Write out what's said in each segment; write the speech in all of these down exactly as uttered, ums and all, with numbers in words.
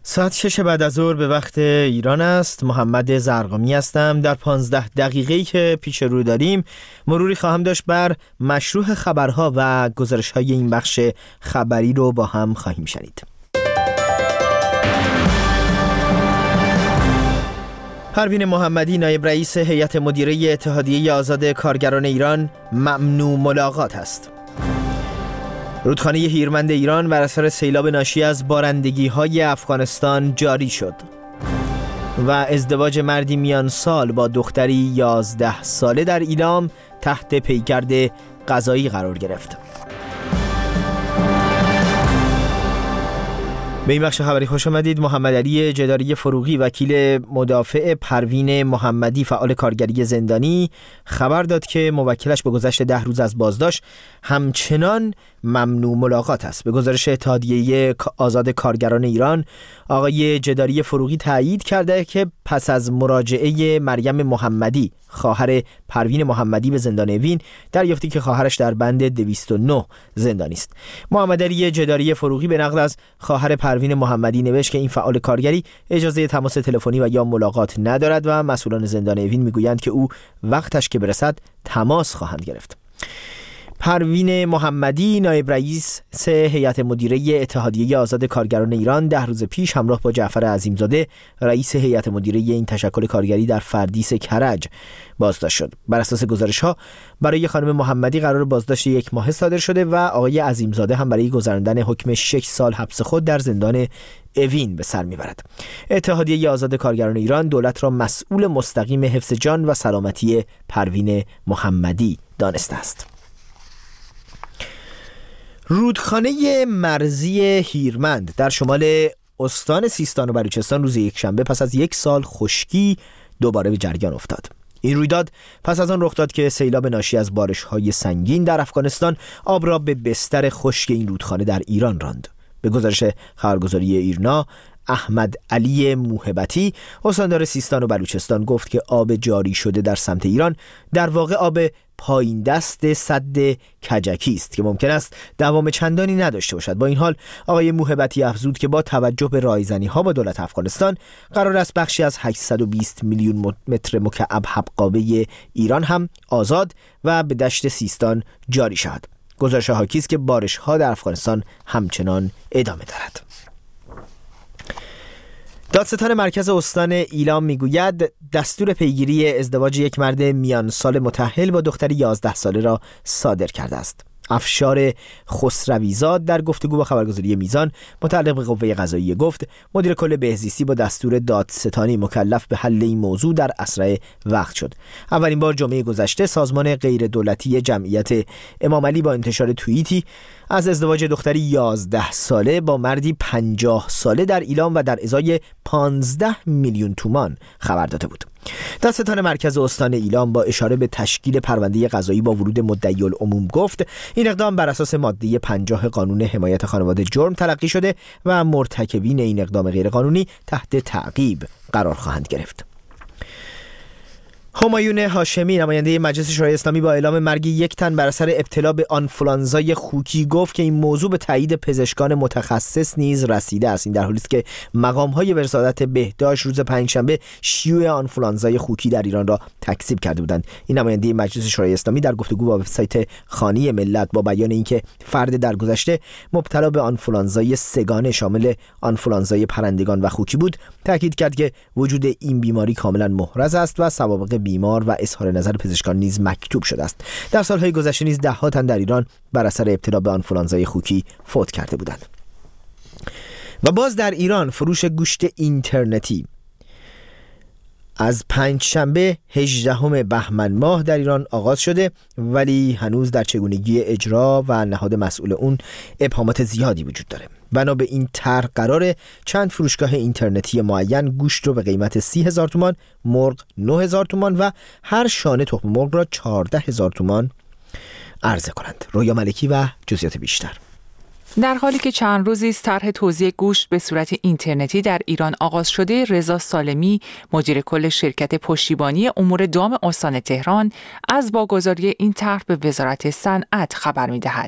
ساعت شش بعد از ظهر به وقت ایران است. محمد زرقامی هستم. در پانزده دقیقه‌ای که پیش رو داریم مروری خواهم داشت بر مشروع خبرها و گزارش‌های این بخش خبری رو با هم خواهیم شنید. پروین محمدی نایب رئیس هیئت مدیره اتحادیه آزاد کارگران ایران ممنوع ملاقات است. رودخانه هیرمند ایران بر اثر سیلاب ناشی از بارندگی‌های افغانستان جاری شد و ازدواج مردی میان سال با دختری یازده ساله در ایلام تحت پیگرد قضایی قرار گرفت. به این بخش خبری خوش آمدید. محمد علی جداری فروغی وکیل مدافع پروین محمدی فعال کارگری زندانی خبر داد که موکلش به گذشت ده روز از بازداشت همچنان ممنوع ملاقات است. به گزارش اتحادیه آزاد کارگران ایران، آقای جداری فروغی تایید کرده که پس از مراجعه مریم محمدی خواهر پروین محمدی به زندان اوین دریافتی که خواهرش در بند دویست و نه زندانی است. محمد علی جداری فروغی به نقل از خواهر پروین محمدی نوشت که این فعال کارگری اجازه تماس تلفنی و یا ملاقات ندارد و مسئولان زندان اوین میگویند که او وقتش که برسد تماس خواهند گرفت. پروین محمدی نایب رئیس هیئت مدیره اتحادیه آزاد کارگران ایران ده روز پیش همراه با جعفر عظیمزاده رئیس هیئت مدیره این تشکل کارگری در فردیس کرج بازداشت شد. بر اساس گزارش‌ها برای خانم محمدی قرار بازداشت یک ماه صادر شده و آقای عظیمزاده هم برای گذراندن حکم شش سال حبس خود در زندان اوین به سر میبرد. اتحادیه آزاد کارگران ایران دولت را مسئول مستقیم حفظ جان و سلامتی پروین محمدی دانسته است. رودخانه مرزی هیرمند در شمال استان سیستان و بلوچستان روز یکشنبه پس از یک سال خشکی دوباره به جریان افتاد. این رویداد پس از آن رخ داد که سیلاب ناشی از بارش‌های سنگین در افغانستان آب را به بستر خشک این رودخانه در ایران راند. به گزارش خبرگزاری ایرنا، احمد علی موهبتی استاندار سیستان و بلوچستان گفت که آب جاری شده در سمت ایران در واقع آب پایین دست سد کجکی است که ممکن است دوام چندانی نداشته باشد. با این حال آقای موهبتی افزود که با توجه به رایزنی ها با دولت افغانستان قرار است بخشی از هشتصد و بیست میلیون متر مکعب حبقابه ایران هم آزاد و به دشت سیستان جاری شود. گزارش حاکی است که بارش ها در افغانستان همچنان ادامه دارد. دادستان مرکز استان ایلام میگوید دستور پیگیری ازدواج یک مرد میان سال متأهل با دختری یازده ساله را صادر کرده است. افشار خسرویزاد در گفتگو با خبرگزاری میزان متعلق به قوه قضاییه گفت مدیر کل بهزیستی با دستور دادستانی مکلف به حل این موضوع در اسرع وقت شد. اولین بار جمعه گذشته سازمان غیر دولتی جمعیت امام علی با انتشار توییتی از ازدواج دختری یازده ساله با مردی پنجاه ساله در ایلام و در ازای پانزده میلیون تومان خبر داده بود. دادستان مرکز استان ایلام با اشاره به تشکیل پرونده قضایی با ورود مدعی العموم گفت این اقدام بر اساس ماده پنجاه قانون حمایت خانواده جرم تلقی شده و مرتکبین این اقدام غیرقانونی تحت تعقیب قرار خواهند گرفت. همایون هاشمی نماینده مجلس شورای اسلامی با اعلام مرگ یک تن بر اثر ابتلا به آنفولانزای خوکی گفت که این موضوع به تایید پزشکان متخصص نیز رسیده است. این در حالی است که مقام‌های وزارت بهداشت روز پنجشنبه شیوع آنفولانزای خوکی در ایران را تکذیب کرده بودند. این نماینده مجلس شورای اسلامی در گفتگو با وبسایت خانی ملت با بیان اینکه فرد درگذشته مبتلا به آنفولانزای سگانه شامل آنفولانزای پرندگان و خوکی بود، تاکید کرد که وجود این بیماری کاملا محرز است و سوابق بیمار و اظهار نظر پزشکان نیز مکتوب شده است. در سالهای گذشته نیز ده ها تن در ایران بر اثر ابتلا به آنفولانزای خوکی فوت کرده بودند. و باز در ایران فروش گوشت اینترنتی از پنجشنبه هجدهم بهمن ماه در ایران آغاز شده، ولی هنوز در چگونگی اجرا و نهاد مسئول اون ابهامات زیادی وجود داره. بنا به این طرح قراره چند فروشگاه اینترنتی معین گوشت رو به قیمت سی هزار تومان، مرغ نه هزار تومان و هر شانه تخم مرغ را چهارده هزار تومان عرضه کنند. رویا ملکی و جزئیات بیشتر. در حالی که چند روزی است طرح توزیع گوشت به صورت اینترنتی در ایران آغاز شده، رضا سالمی، مدیر کل شرکت پشتیبانی امور دام استان تهران، از واگذاری این طرح به وزارت صنعت خبر می‌دهد.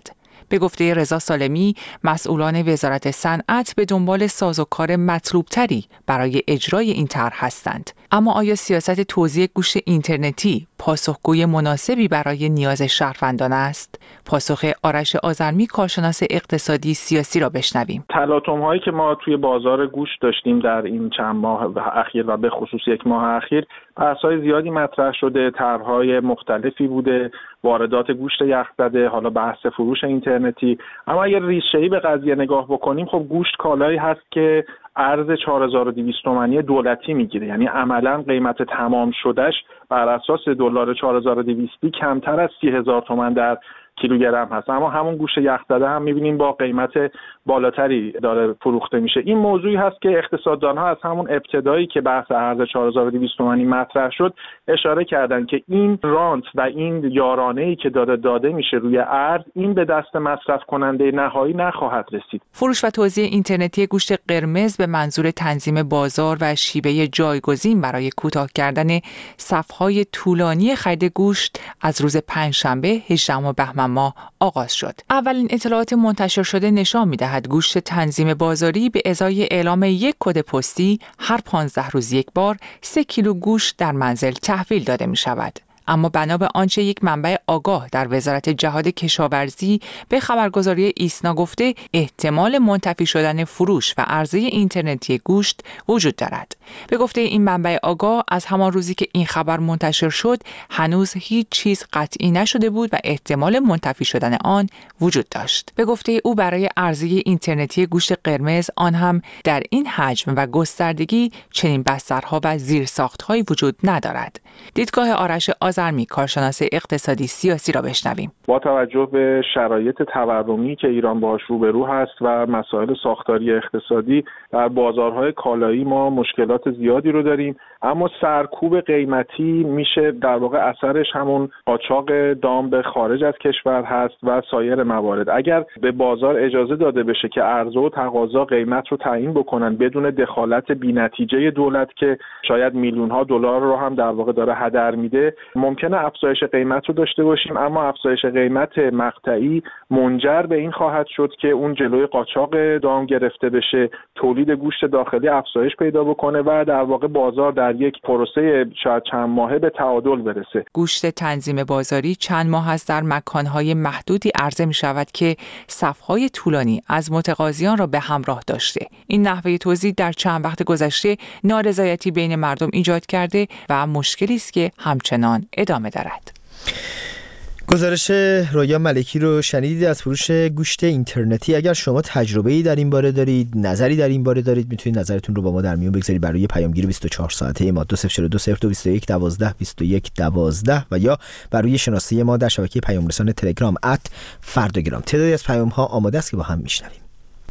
به گفته رضا سالمی، مسئولان وزارت صنعت به دنبال سازوکار مطلوبتری برای اجرای این طرح هستند. اما آیا سیاست توزیع گوشت اینترنتی پاسخگوی مناسبی برای نیاز شهروندان است؟ پاسخ آرش آذرمی، کارشناس اقتصادی سیاسی را بشنویم. تلاطم هایی که ما توی بازار گوشت داشتیم در این چند ماه اخیر و به خصوص یک ماه اخیر، بحث‌های زیادی مطرح شده، طرح‌های مختلفی بوده، واردات گوشت یخزده، حالا بحث فروش اینترنتی. اما اگر ریشه‌ای به قضیه نگاه بکنیم، خب گوشت کالایی هست که ارز چهار هزار و دویست تومانی دولتی میگیره، یعنی عملاً قیمت تمام شدهش بر اساس دلار چهار هزار و دویست کمتر از سی هزار تومان در کیلوگرم هست. اما همون گوشت یخزده هم می‌بینیم با قیمت بالاتری داره فروخته میشه. این موضوعی هست که اقتصاددان‌ها از همون ابتدایی که بحث ارز چهار هزار و دویست تومانی مطرح شد اشاره کردن که این رانت و این یارانه‌ای که داره داده میشه روی ارز، این به دست مصرف کننده نهایی نخواهد رسید. فروش و توزیع اینترنتی گوشت قرمز به منظور تنظیم بازار و شیوه جایگزین برای کوتاه کردن صف‌های طولانی خرید گوشت از روز پنجشنبه هجدهم بهمن ماه آغاز شد. اولین اطلاعات منتشر شده نشان می‌دهد گوشت تنظیم بازاری به ازای اعلام یک کد پستی هر پانزده روز یک بار سه کیلو گوشت در منزل تحویل داده می‌شود. اما بنا به آنچه یک منبع آگاه در وزارت جهاد کشاورزی به خبرگزاری ایسنا گفته، احتمال منتفی شدن فروش و عرضه اینترنتی گوشت وجود دارد. به گفته این منبع آگاه، از همان روزی که این خبر منتشر شد هنوز هیچ چیز قطعی نشده بود و احتمال منتفی شدن آن وجود داشت. به گفته او برای عرضه اینترنتی گوشت قرمز، آن هم در این حجم و گستردگی، چنین بسترها و زیرساخت‌هایی وجود ندارد. دیدگاه آرش آذرمی، کارشناس اقتصادی سیاسی را بشنویم. با توجه به شرایط تورمی که ایران باهاش روبرو هست و مسائل ساختاری اقتصادی، در بازارهای کالایی ما مشکلات زیادی رو داریم، اما سرکوب قیمتی میشه در واقع اثرش همون قاچاق دام به خارج از کشور هست و سایر موارد. اگر به بازار اجازه داده بشه که عرضه و تقاضا قیمت رو تعیین بکنن بدون دخالت بی‌نتیجه دولت که شاید میلیون ها دلار رو هم در واقع داره هدر میده، ممکنه افزایش قیمت رو داشته باشیم، اما افزایش قیمت مقطعی منجر به این خواهد شد که اون جلوی قاچاق دام گرفته بشه، تولید گوشت داخلی افزایش پیدا بکنه و در واقع بازار در یک پروسه شاید چند ماهه به تعادل برسه. گوشت تنظیم بازاری چند ماه است در مکانهای محدودی عرضه می شود که صفهای طولانی از متقاضیان را به همراه داشته. این نحوه توزیع در چند وقت گذشته نارضایتی بین مردم ایجاد کرده و مشکلی است که همچنان ادامه دارد. گزارش رویا ملکی رو شنیدید از فروش گوشت اینترنتی. اگر شما تجربه‌ای در این باره دارید، نظری در این باره دارید، میتونید نظرتون رو با ما در میون بگذارید برای پیامگیر بیست و چهار ساعته ما دو صفر چهار دو صفر دو بیست و یک دوازده بیست و یک دوازده و یا برای شناسه ما در شبکه پیام رسان تلگرام ات فرداگرام. تعدادی از پیام ها آماده است که با هم میشنویم.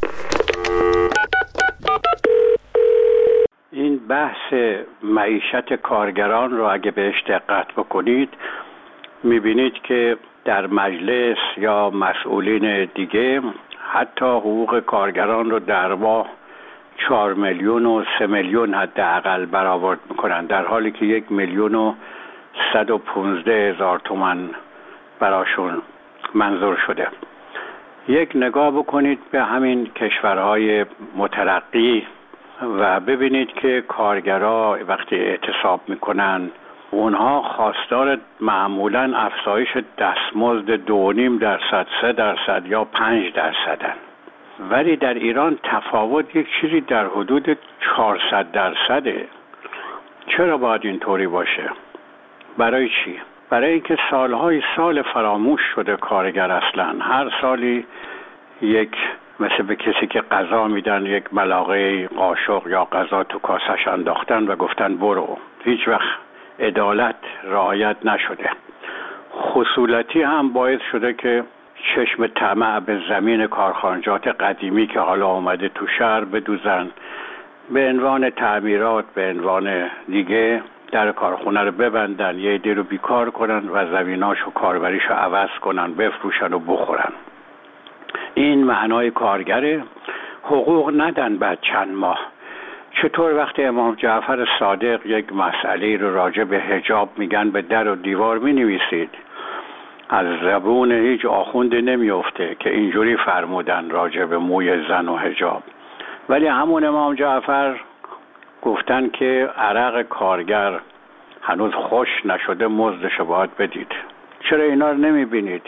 این بحث معیشت کارگران رو اگه بهش دقت بکنید، میبینید که در مجلس یا مسئولین دیگه حتی حقوق کارگران رو در ماه چهار میلیون و سه میلیون حداقل برآورد میکنن، در حالی که یک میلیون و صد و پونزده هزار تومان براشون منظور شده. یک نگاه بکنید به همین کشورهای مترقی و ببینید که کارگرها وقتی اعتصاب میکنن، اونها خواستار معمولاً افزایش دستمزد دو نیم درصد، سه درصد یا پنج درصدن. ولی در ایران تفاوت یک چیزی در حدود چهارصد درصده. چرا باید اینطوری باشه؟ برای چی؟ برای اینکه سالهای سال فراموش شده کارگر اصلاً. هر سالی یک، مثل به کسی که غذا میدن، یک ملاقه قاشق یا غذا تو کاسش انداختن و گفتن برو. هیچ وقت عدالت رعایت نشده. خصولتی هم باعث شده که چشم طمع به زمین کارخانجات قدیمی که حالا آمده تو شهر بدوزن، به عنوان تعمیرات، به عنوان دیگه در کارخونه رو ببندن، یه عده رو بیکار کنن و زمیناشو کاربریشو عوض کنن، بفروشن و بخورن. این معنای کارگره. حقوق ندن بعد چند ماه. چطور وقتی امام جعفر صادق یک مسئله رو راجع به حجاب میگن به در و دیوار می نویسید، از زبون هیچ آخوندی نمیفته که اینجوری فرمودن راجع به موی زن و حجاب. ولی همون امام جعفر گفتن که عرق کارگر هنوز خوش نشده، مزدش باید بدید. چرا اینا رو نمیبینید؟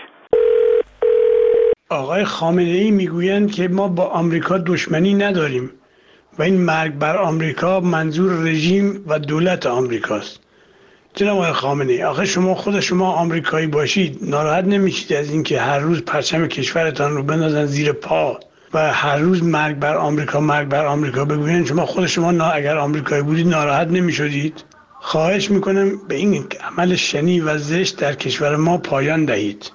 آقای خامنه ای میگویند که ما با آمریکا دشمنی نداریم و این مرگ بر آمریکا منظور رژیم و دولت آمریکاست. جناب آقای خامنه ای، آخه شما خود شما آمریکایی باشید، ناراحت نمیشید از اینکه هر روز پرچم کشورتان رو بندازن زیر پا و هر روز مرگ بر آمریکا مرگ بر آمریکا بگویند؟ شما خود شما نا اگر آمریکایی بودید ناراحت نمیشدید؟ خواهش میکنم به این عمل شنی و زشت در کشور ما پایان دهید.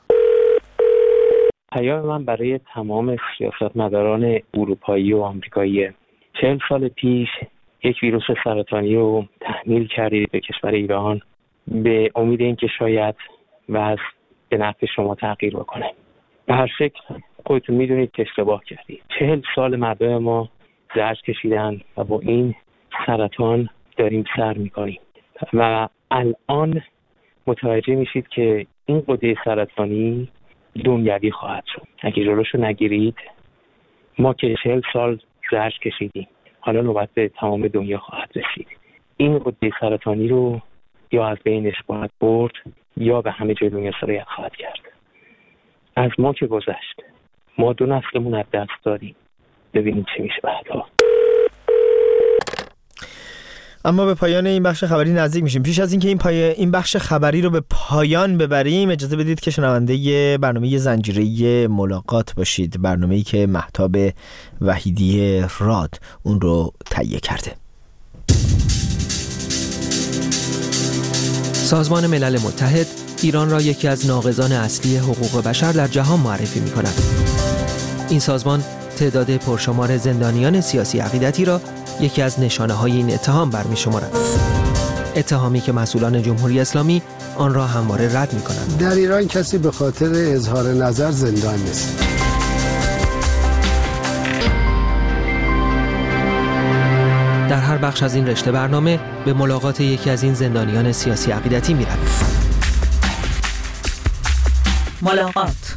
پیام من برای تمام سیاستمداران اروپایی و آمریکایی: چهل سال پیش یک ویروس سرطانی رو تحمیل کردید به کشور ایران به امید اینکه شاید وضع به نفع شما تغییر بکنه. به هر شکل خودتون میدونید که اشتباه کردید. چهل سال مردم ما زجر کشیدن و با این سرطان داریم سر میکنیم و الان متوجه میشید که این قده سرطانی دنیوی خواهد شد. اگه جلوشو نگیرید، ما که چهل سال زجر کشیدیم، حالا نوبت به تمام دنیا خواهد رسید. این قده سرطانی رو یا از بینش باید برد یا به همه جای دنیا سرایت خواهد کرد. از ما که گذشت، ما دو نسلمون از دست دادیم. ببینید چه میشه بعدا. اما به پایان این بخش خبری نزدیک میشیم. پیش از اینکه این پای این بخش خبری رو به پایان ببریم، اجازه بدید که شنونده برنامه زنجیره ملاقات باشید، برنامه‌ای که مهتاب وحیدی راد اون رو تهیه کرده. سازمان ملل متحد ایران را یکی از ناقضان اصلی حقوق بشر در جهان معرفی می‌کند. این سازمان تعداد پرشمار زندانیان سیاسی عقیدتی را یکی از نشانه‌های این اتهام برمی‌شمارد. اتهامی که مسئولان جمهوری اسلامی آن را همواره رد می‌کنند. در ایران کسی به خاطر اظهار نظر زندان نیست. در هر بخش از این رشته برنامه به ملاقات یکی از این زندانیان سیاسی عقیدتی می‌رویم. ملاقات.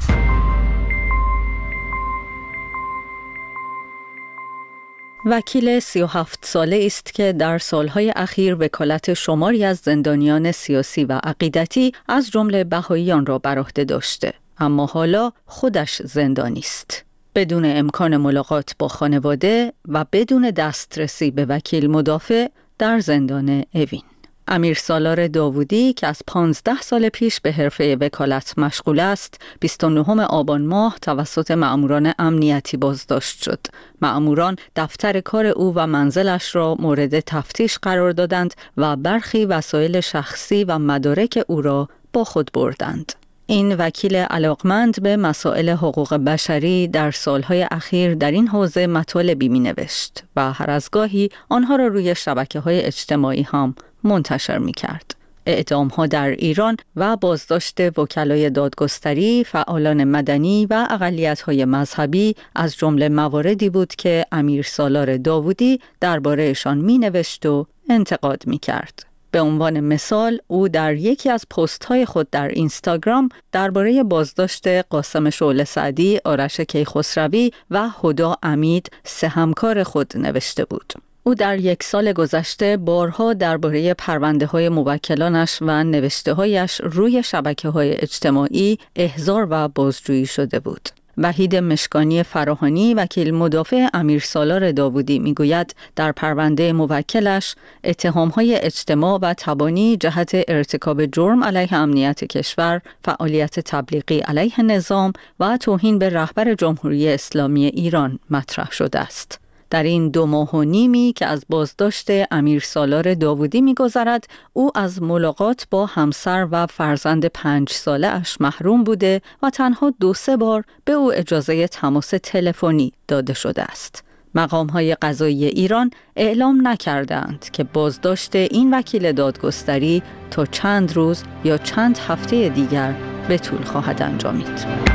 وکیل سی و هفت ساله است که در سالهای اخیر وکالت شماری از زندانیان سیاسی و عقیدتی از جمله بهائیان را بر عهده داشته، اما حالا خودش زندانی است. بدون امکان ملاقات با خانواده و بدون دسترسی به وکیل مدافع در زندان اوین. امیر سالار داوودی که از پانزده سال پیش به حرفه وکالت مشغول است، بیست و نهم آبان ماه توسط مأموران امنیتی بازداشت شد. مأموران دفتر کار او و منزلش را مورد تفتیش قرار دادند و برخی وسایل شخصی و مدارک او را با خود بردند. این وکیل علاقمند به مسائل حقوق بشری در سالهای اخیر در این حوزه مطالبی می نوشت و هر از گاهی آنها را روی شبکه‌های اجتماعی هم منتشر می کرد. اعدام‌ها در ایران و بازداشت وکلای دادگستری، فعالان مدنی و اقلیت‌های مذهبی از جمله مواردی بود که امیر سالار داوودی درباره‌شان می‌نوشت و انتقاد می‌کرد. به عنوان مثال، او در یکی از پست‌های خود در اینستاگرام درباره بازداشت قاسم شعله سعدی، آرش کیخسروی و هدا امید، سه همکار خود نوشته بود. او در یک سال گذشته بارها درباره پرونده‌های موکلانش و نوشته‌هایش روی شبکه‌های اجتماعی احضار و بازجویی شده بود. وحید مشکانی فراهانی، وکیل مدافع امیر سالار داوودی، میگوید در پرونده موکلش اتهام‌های اجتماع و تبانی جهت ارتکاب جرم علیه امنیت کشور، فعالیت تبلیغی علیه نظام و توهین به رهبر جمهوری اسلامی ایران مطرح شده است. در این دو ماه و نیمی که از بازداشت امیر سالار داوودی می‌گذرد، او از ملاقات با همسر و فرزند پنج ساله اش محروم بوده و تنها دو سه بار به او اجازه تماس تلفنی داده شده است. مقام‌های قضایی ایران اعلام نکردند که بازداشت این وکیل دادگستری تا چند روز یا چند هفته دیگر به طول خواهد انجامید.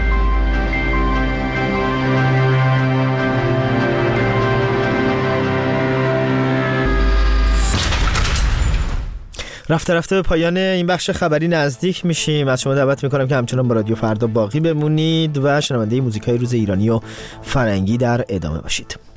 رفته رفته به پایان این بخش خبری نزدیک میشیم. از شما دعوت میکنم که همچنان با رادیو فردا باقی بمونید و شنونده موزیکای روز ایرانی و فرنگی در ادامه باشید.